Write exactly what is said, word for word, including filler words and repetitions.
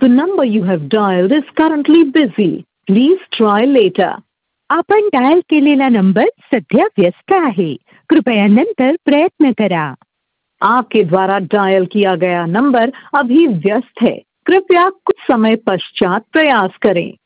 The number you have dialed is currently busy. Please try later. आपण dial केलेला number सध्या व्यस्त आहे. कृपया नंतर प्रयत्न करा. आपके द्वारा डायल किया गया नंबर अभी व्यस्त है. कृपया कुछ समय पश्चात प्रयास करें.